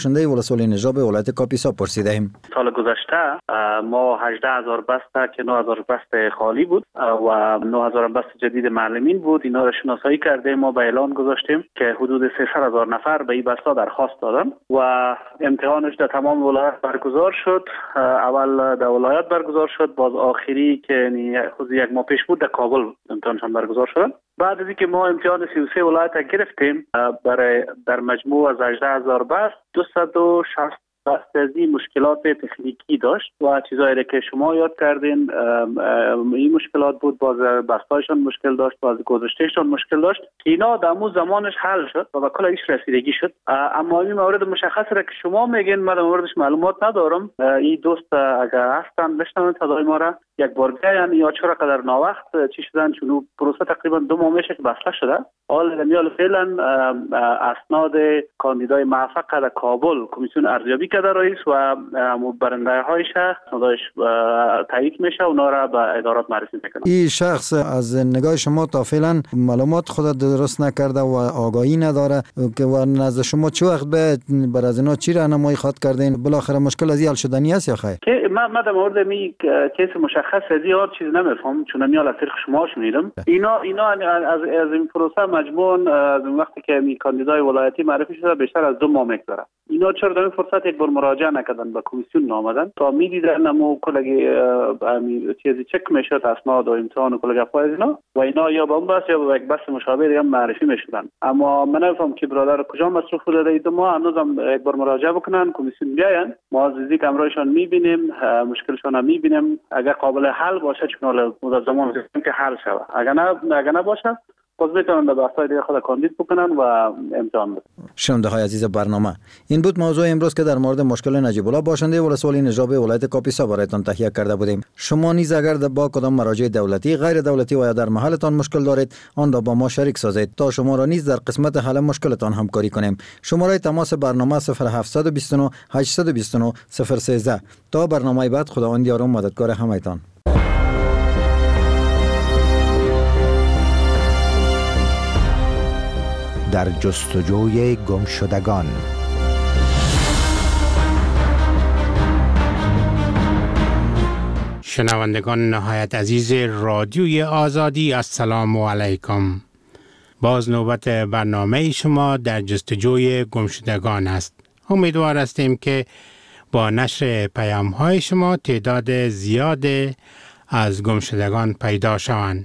شنده ولسوالی نجراب ولایت کاپیسا پرسیدیم. سال گذشته ما 18,000 بسته که 9,000 بسته خالی بود و 9,000 بسته جدید معلمین بود. اینا را شناسایی کردیم، ما به اعلان گذاشتیم که حدود 300,000 نفر به این بسته درخواست دادن و امتحانش در تمام ولایت برگزار شد. اول در ولایت برگزار شد، باز آخری که خود یک ماه پیش بود در کابل امتحانشان برگزار شد. بعد از اینکه ما امتحان 33 ولایت گرفتیم، برای در مجموع از 18,000 بست 260 بست از این مشکلات تکنیکی داشت و چیزایی که شما یاد کردین این مشکلات بود. باز بستایشان مشکل داشت، باز گذشتهشان مشکل داشت. اینا در مو زمانش حل شد و کل ایش رسیدگی شد. اما این مورد مشخص را که شما میگین من در موردش معلومات ندارم. این دوست اگر هستن بشنون صدای ما را یک بار بیاین یا چرا قدر ناوقت چی شدن، چون پروسه تقریبا 2 ماه میشه که بسته شده. حال فعلا اسناد کاندیدای موفق در کابل کمیسیون ارزیابی کرده رئیس و برنده هایش اسنادش تایید میشه، اونا را به ادارات معرفی میکنن. این شخص از نگاه شما تا فعلا معلومات خود درست نکرده و آگاهی نداره که و نزد شما چه وقت بر از اینا چی راهنمایی خواد کردین؟ بالاخره مشکل از این حل شدنی است یا خیر؟ که من در مورد می کیس مشخص از این چیز نمیفهم، چون من از طریق شما شنیدم. اینا از این پروسه مجموعاً از وقتی که می کاندیدای ولایتی معرفی شده بیشتر از 2 ماه میگذره. اینا چرا در این فرصت یک بار مراجعه نکردن به کمیسیون نامدن تا میدیدن نمو کلگی چیزی چک میشد اسناد و امتحان و کلگی فایز اینا یا به اون بس یا به یک بس مشابه دیگه معرفی میشدن. اما من نفهم که برادر کجا مصرف بوده در 2 ماه. هنوزم یک بار مراجعه بکنن، کمیسیون بیاین، ما از نزدیک امرایشان میبینیم، مشکلشون هم میبینیم. اگر قابل حل باشه چون مدت زمان که حل شود، اگر نه باشه باز میتونن به بحث‌های دیگه خود کاندید بکنن و امتحان بدن. شنونده های عزیز برنامه، این بود موضوع امروز که در مورد مشکل نجیب الله باشنده ولسوالی نجراب ولایت کاپیسا برایتان تهیه کرده بودیم. شما نیز اگر با کدام مراجع دولتی، غیر دولتی و یا در محلتان مشکل دارید، آن را با ما شریک سازید تا شما را نیز در قسمت حل مشکلتان همکاری کنیم. شماره تماس برنامه 0729 829 013. تا برنامه بعد، خداوند یار و مددگار همه‌تان. در جستجوی گمشدگان. شنوندگان نهایت عزیز رادیوی آزادی، السلام علیکم. باز نوبت برنامه شما در جستجوی گمشدگان است. امیدوار هستیم که با نشر پیام‌های شما تعداد زیاد از گمشدگان پیدا شوند.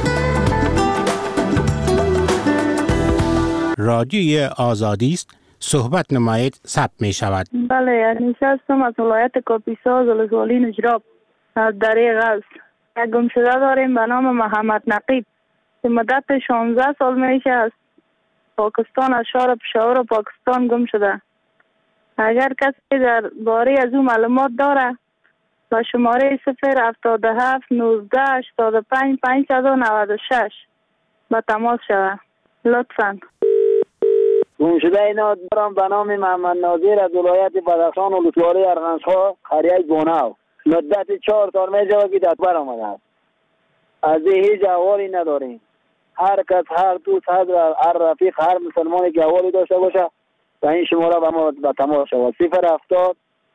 رادیوی آزادی است، صحبت نمایید ثبت می شود. بله، نشستم از ولایت کاپیسا ولسوالی نجراب دریغ است. یک گمشده داریم به نام محمد نقیب که مدت 16 سال میشه از پاکستان، از شهر پشاور پاکستان گم شده. اگر کسی در باره از او معلومات داره با شماره 077 19 85 596 با تماس شود لطفاً. گمشده اینا دارم به نام محمد ناظر از ولایت بدخشان و ولسوالی ارغنچ‌ها قریه گوناو. مدت 4 سال میشه که دست بر آمده است. از هیچ احوالی نداریم. هر کس، هر دوست، هر رفیق، هر مسلمانی که احوالی داشته باشه و این شماره به ما به تماس شود. 070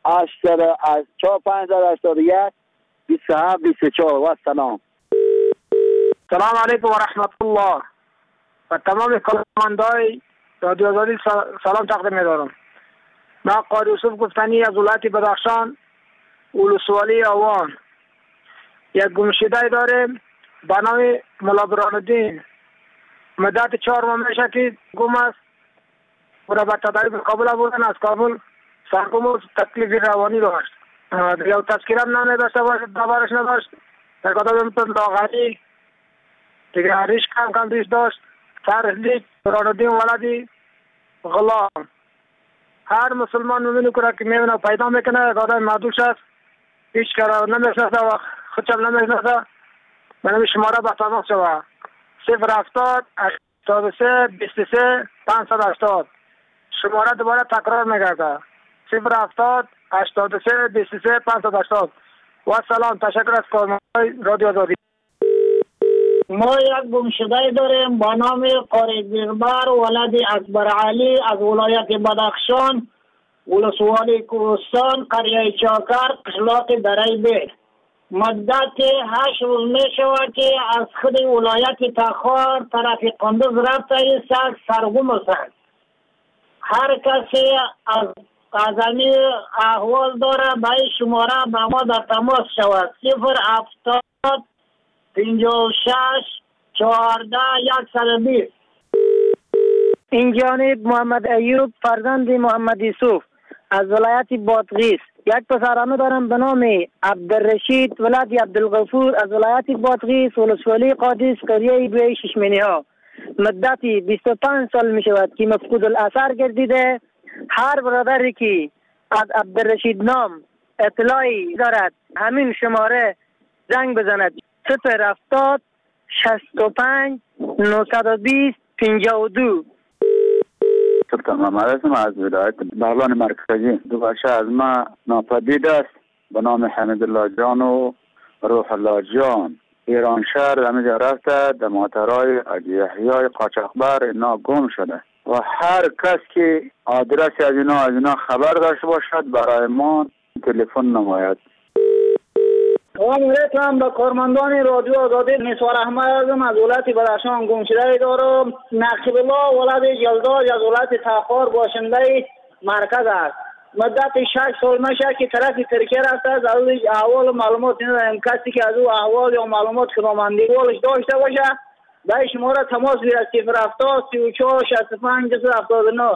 581 27 24. و سلام. سلام علیکم و رحمت الله. و تمام کارمندای رادیو آزادی سلام تقدیم می‌دارم. من قاری یوسف گفتنی از ولایت بدخشان ولسوالی آوان. یک گمشده داریم به نام ملا برهان‌الدین. مدت 4 ماه میشه که گم است. او را به تدریج کابل بردن. از کابل سرگم و تکلیف روانی داشت. یا تذکیره نمی داشته باشه، دبارش نداشت. در کدام لاغری دیگه ریش کم ریش داشت. فرهلی برهان‌الدین ولدی غلام. هر مسلمان می‌بینه که می‌بینه پیدا میکنه، آدم معدوش است، هیچ کار نمی‌شناسه و خودشم نمی‌شناسه. من شماره به تماس شود 070 83 23 580. شماره دوباره تکرار می‌گردد 070 83 23 580. و سلام، تشکر از کارمندان رادیو آزادی. ما یک گمشده داریم با نام قاری بیربر ولد اکبر علی از ولایت بدخشان ولسوالی کوهستان، قریه چاکر، قشلاق درای بیر. مدت 8 روز می شود که از خود ولایت تخار طرف قندوز رفته است سرگم است. هر کسی از این احوال داره به شماره با ما در تماس شود. 070 56 14 120. این جانب محمد ایوب فرزند محمد یوسف از ولایت بادغیس. یک پسرانو دارم به نام عبدالرشید ولد عبدالغفور از ولایت بادغیس ولسوالی قادس قریه دوی ششمنی ها. مدتی 25 سال می شود که مفقود الاثر گردیده. هر برادری که از عبدالرشید نام اطلاعی دارد همین شماره زنگ بزند. 070 65 920 52. تمام هستم از ولایت بغلان مرکزی. دو بچه از ما ناپدید است به نام حمیدالله جان و روح الله جان. ایران شهر همینجا رفته در ماترای یحیای قاچاقبر اینا گم شده و هر کس که آدرس از اینا خبر داشته باشد برای ما تلفن نماید. علیکم به کارمندان رادیو آزادی نثار احمد ازم از ولایت بدخشان گم شده دارم. نقیب الله ولد جلداج از ولایت تخار باشنده مرکز است. مدت 6 سال میشه که طرف ترکیه رفته از احوال و معلومات ندارم. کسی که از او احوال یا معلومات خدمتگارش داشته باشه به شماره تماس بیاره. 070 34 65 279.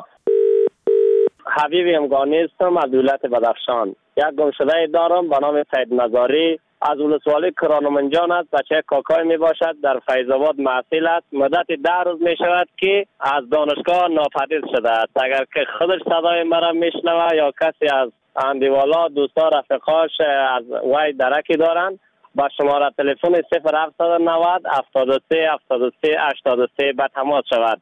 حبیب امگانی هستم از ولایت بدخشان. یک گمشده دارم به نام سید مزاری از ولسوالی کرانمنجان است. بچه کاکای می باشد در فیض آباد محصل است. مدت 10 روز می شود که از دانشگاه ناپدید شده است. اگر که خودش صدای مرا میشنوه یا کسی از اندیوالا دوستا رفقاش از وای درکی دارند با شماره تلفن 0790 73 73 83 به تماس شود.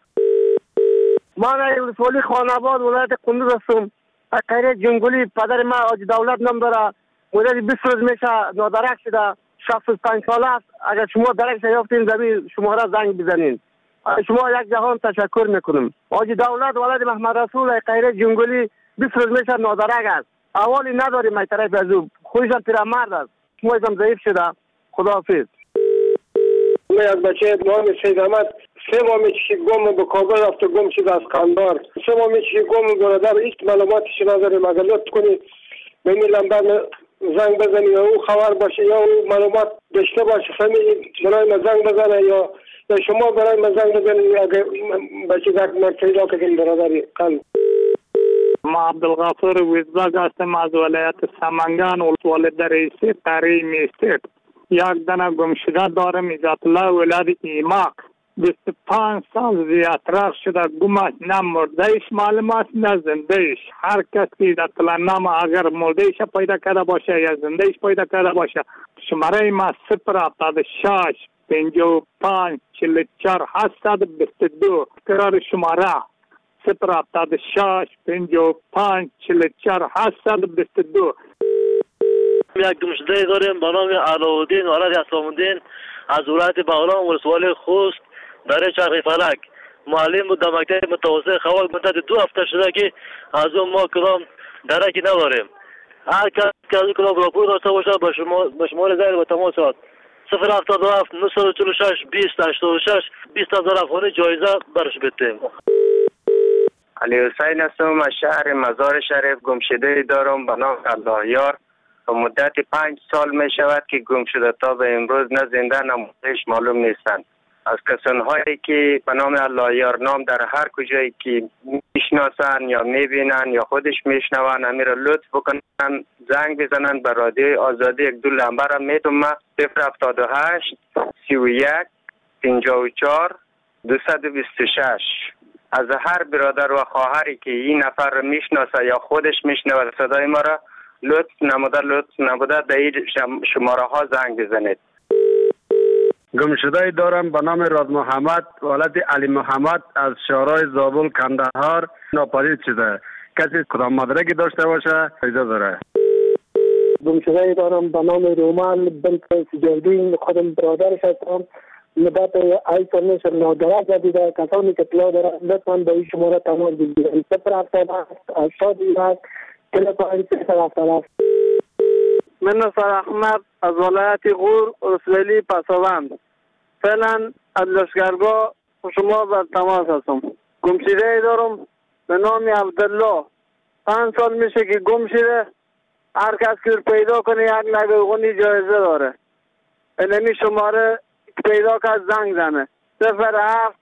من ولسوالی خاناباد ولایت قندوز هستم. قریه جنگولی پدر ما آج دولت نام داره. مدت 20 روز میشه نادرک شده. 65 ساله است. اگر شما درک یافتین زمین شما را زنگ بزنین. شما یک جهان تشکر میکنم. آج دولت ولد محمد رسول قریه جنگولی 20 روز میشه نادرک است. اولی نداریم از طرف از او. خودشان پیرمرد است. شما ازم ضعیف شده. خداحافظ. من از بچه نام سید احمد 3 ماه میشه گم به کابل رفته گم شده از قندار. 3 ماه میشه گم برادر هیچ معلوماتش نداریم. اگر لطف کنی به این لمبر زنگ بزنی یا او خبر باشه یا او معلومات داشته باشه فهمی برای من زنگ بزنه یا شما برای من زنگ بزنید اگر بچه در مرتیدا کردیم برادری قلب. ما عبدالغفور ویزباگ هستم از ولایت سمنگان ولسوالی دریسی قریه میستید. یک دانه گمشده دارم عزت الله ولد ایماق. 25 سال زیادتر شده گمش نه مردهش معلوم است نه زندهش. هر کسی در نام اگر مردهش پیدا کرده باشه یا زندهش پیدا کرده باشه شماره ما 076 55 44 722 قرار شماره 076 55 44 722. یک گمشده داریم به نام علاءالدین ولد اسلام‌الدین از ولایت بغلان ولسوالی خوست در چرخ فلک. معلم بود در مکتب متوسط خوال. مدت 2 هفته شده که از اون ما کدام درکی نداریم. هر کس که از کدام راپور داشته باشه به شماره زنگ به تماس شد. 077 946 20 86 20000 افغانی جایزه برش بدیم. علی حسین هستم از شهر مزار شریف. گمشده دارم به نام الله یار. مدت 5 سال می شود که گم شده تا به امروز نه زنده نه مردهش معلوم نیستند. از کسانهایی که به نام الله یار نام در هر کجایی که میشناسن یا میبینن یا خودش میشنون امیر لطف بکنن زنگ بزنن به رادیو آزادی. 1-2 نمبر میتونم 078 31 54 226. از هر برادر و خواهری که این نفر را میشناسه یا خودش میشنوه صدای ما را لطف نموده در این شماره ها زنگ بزنید. گمشده دارم به نام راد محمد ولد علی محمد از شهرهای زابل کندهار ناپدید شده. کسی کدام مدرکی داشته باشه اجازه داره. گمشده دارم به نام رومان بنت سجادین. خودم برادرش هستم. مدت 8 سال میشه نادرست دیده. کسانی که اطلاع دارن لطفاً به این شماره تماس بگیرن. 077 80 من نصر احمد از ولایت غور رسولی پسوند. فعلا از لشکرگاه شما بر تماس هستم. گمشده دارم به نام عبدالله. 5 سال میشه که گم شده. هر کس که پیدا کنه 1 نگهبانی جایزه داره. اینمی شماره پیدا که زنگ زنه 07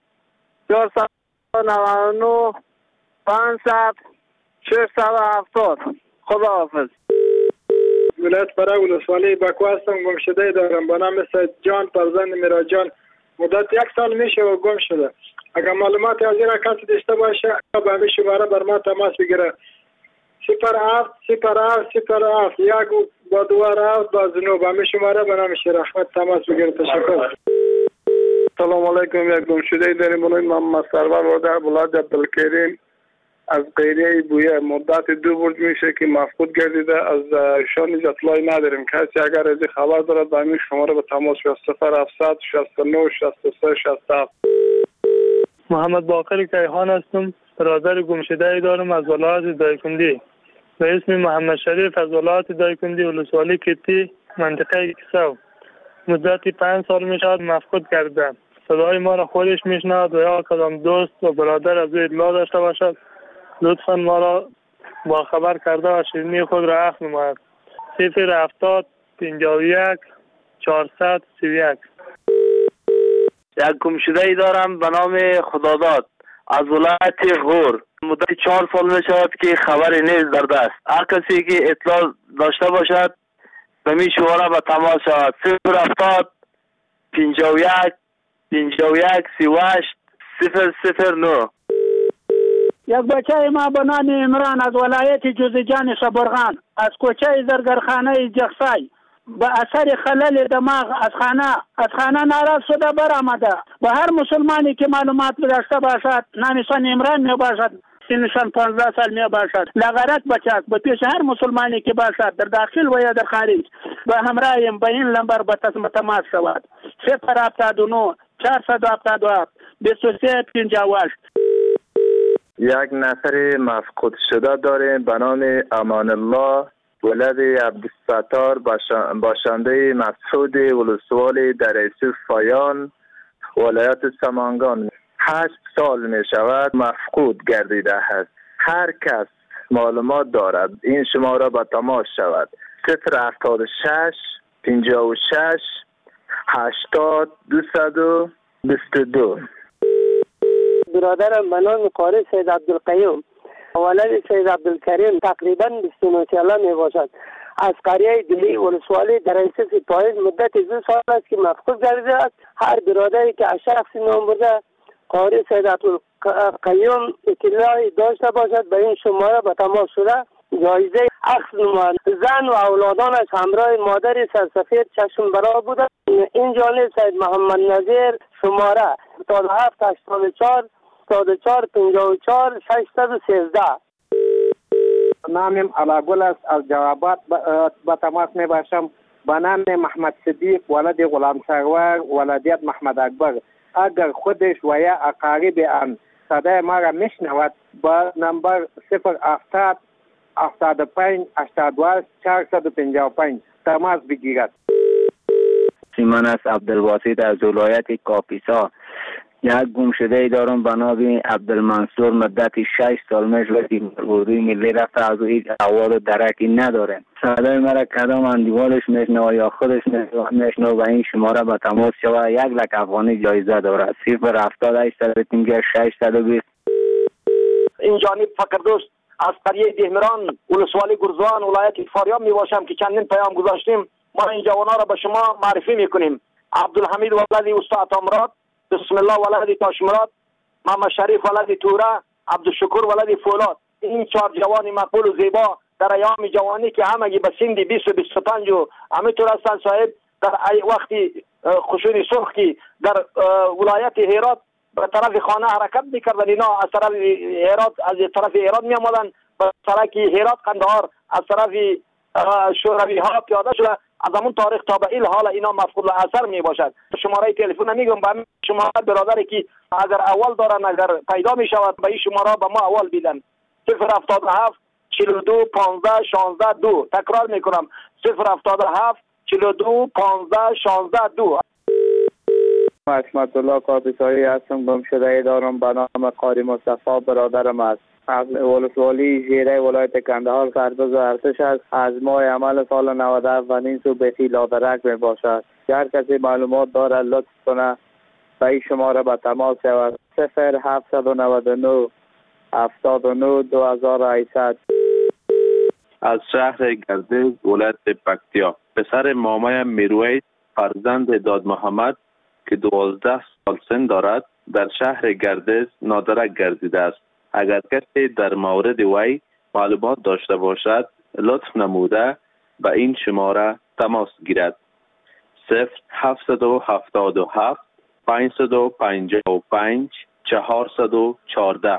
499 500 670. خدا حافظ. ولایت فرا ولسوالی بکو هستم. گمشده دارم به نام سید جان فرزند میراجان. مدت 1 سال میشه و گم شده. اگر معلومات از این کسی داشته باشه به همین شماره بر ما تماس بگیره. 07 07 07 1 با 2 7 با 9 به همین شماره به نام شیر احمد تماس بگیره. تشکر. سلام علیکم. یک گمشده داریم به نام محمد سرور و در ولایت عبدالکریم از قریه بویه. مدت 2 برج میشه که مفقود گردیده. از ایشان هیچ اطلاعی نداریم. کسی اگر از خبر دارد به همین شماره به تماس بیاید. 0700 69 63 67. محمد باقر کیهان هستم. برادر گمشده دارم از ولایت دایکندی به اسم محمد شریف از ولایت دایکندی ولسوالی کتی منطقه کسو. مدتی 5 سال میشد مفقود کردم. صدای ما را خودش میشنود و یا کدام دوست و برادر از او اطلاع داشته باشد لطفا ما را با خبر کرده و شیرینی خود را اخذ نماید. 070 51 431. یک گمشده دارم به نام خداداد از ولایت غور. مدت 4 سال می شود که خبری نیست در دست. هر کسی که اطلاع داشته باشد به می شماره به تماس شود. 070 51 51 38 009. یک بچه ما به نام عمران از ولایت جوزجان شبرغان از کوچه زرگرخانه جخسای به اثر خلل دماغ از خانه ناراض شده برآمده. به هر مسلمانی که معلومات داشته باشد نامشان عمران می باشد، سنشان 15 سال می باشد، لغرت بچک به پیش هر مسلمانی که باشد در داخل و یا در خارج به همراهیم به این لمبر به تماس شود. 079 472 23 58. یک نفر مفقود شده داریم به نام امان الله ولد عبدالستار باشنده مسعود ولسوالی در ایسوف فایان ولایت سمنگان. 8 سال می شود مفقود گردیده است. هر کس معلومات دارد این شماره به تماس شود. 076 56 80 222. برادرم به نام قاری سید عبدالقیوم ولد سید عبدالکریم تقریبا 29 ساله می باشد. از قریه دلی ولسوالی در ایسوف پاییز مدت 2 سال است که مفقود گردیده است. هر برادری که از شخصی نام برده قاری سید عبدالقیوم اطلاعی داشته باشد به این شماره به تماس شده جایزه اخذ نماید. زن و اولادانش همراه مادر سرسفید چشم برا بوده. این جانب سید محمد نظیر شماره 77 84 84 54 613. نامم علاگل است. از جوابات به تماس می باشم به نام محمد صدیق ولد غلام سرور ولدیت محمد اکبر. اگر خودش و یا اقارب آن صدای ما را میشنود با نمبر 070 75 82 455 تماس بگیرد. سیمان است عبدالواسط از ولایت کاپیسا. یک گمشده دارم به نام عبدالمنصور مدت 6 سال میشود که اردوی ملی رفته از او هیچ احوال و درکی نداره. صدای مرا کدام اندیوالش میشنوه یا خودش میشنوه و این شماره به تماس شود. 1 لک افغانی جایزه داره. 070 8 620. این جانب فقردوست از قریه دهمران ولسوالی گرزوان ولایت فاریاب می باشم که چندین پیام گذاشتیم. ما این جوانا را به شما معرفی میکنیم. عبدالحمید ولد استاد امراد، بسم الله ولد تاشمراد، محمد شریف ولد توره، عبدالشکر ولد فولاد. این 4 جوان مقبول و زیبا در ایام جوانی که همگی به سن 20 و 25 و همینطور هستند صاحب در وقتی خشونی سرخ که در ولایت هرات به طرف خانه حرکت میکردن. اینا از طرف هرات می آمدن به سرک هرات قندهار از طرف شوروی ها پیاده شده از همون تاریخ تا به این حال اینا مفقود الاثر می باشد. شماره تلفن میگم به شما برادری که اگر اول دارن اگر پیدا می شود به این شماره به ما اول بیدن 077 42 15 16 2. تکرار میکنم 077 42 15 16 2. حکمت الله کاپیسایی هستم. گمشده دارم به نام قاری مصطفی برادرم است. از ولسوالی ژیره ولایت کندهار سرباز ارتش است. از ماه عمل سال 97 و نیم سو به لادرک می باشد. هر کسی معلومات داره لطف کنه به این شماره به تماس شود. 0799 79 2800. از شهر گردز ولایت پکتیا. پسر مامایم میرویس فرزند داد محمد که 12 سال سن دارد در شهر گردز نادرک گردیده است. اگر کسی در مورد وی معلومات داشته باشد لطف نموده به این شماره تماس گیرد. 0777 555 414.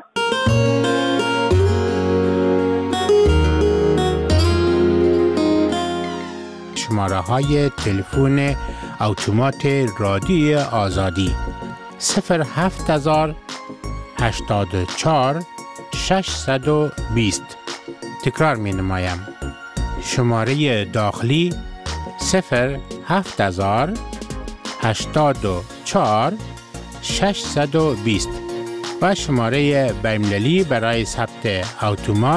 شماره های تلفن اتومات رادیوی آزادی 07000 84 620. تکرار می نمایم. شماره داخلی 07000 84 620 و شماره بین‌المللی برای ثبت اتومات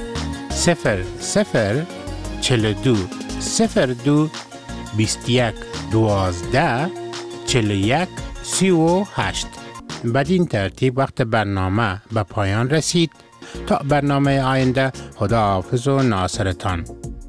0042 02 21 12 41 38. بدین ترتیب وقت برنامه به پایان رسید. تا برنامه آینده، خداحافظ و ناصرتان.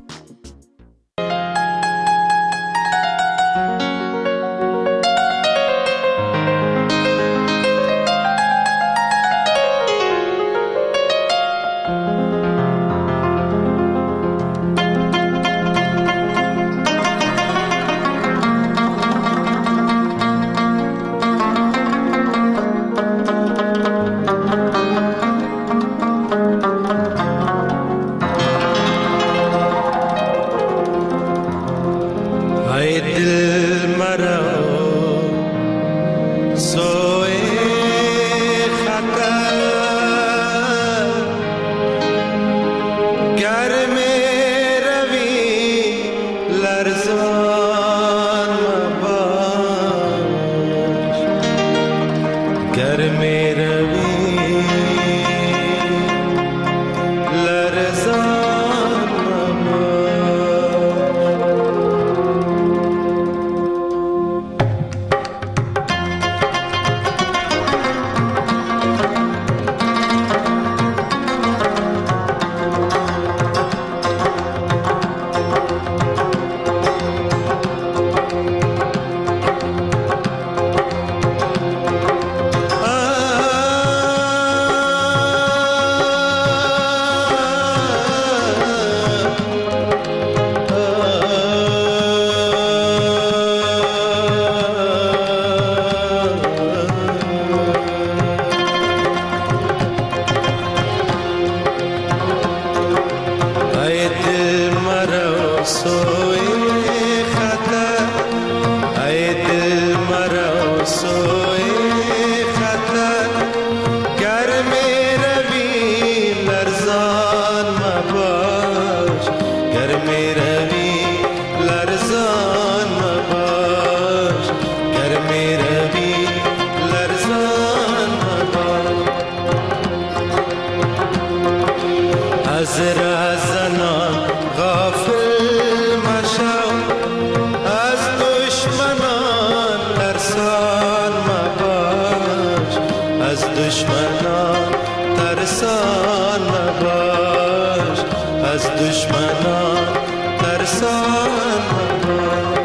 دشمنان ترسان مباش، از دشمنان ترسان مباش.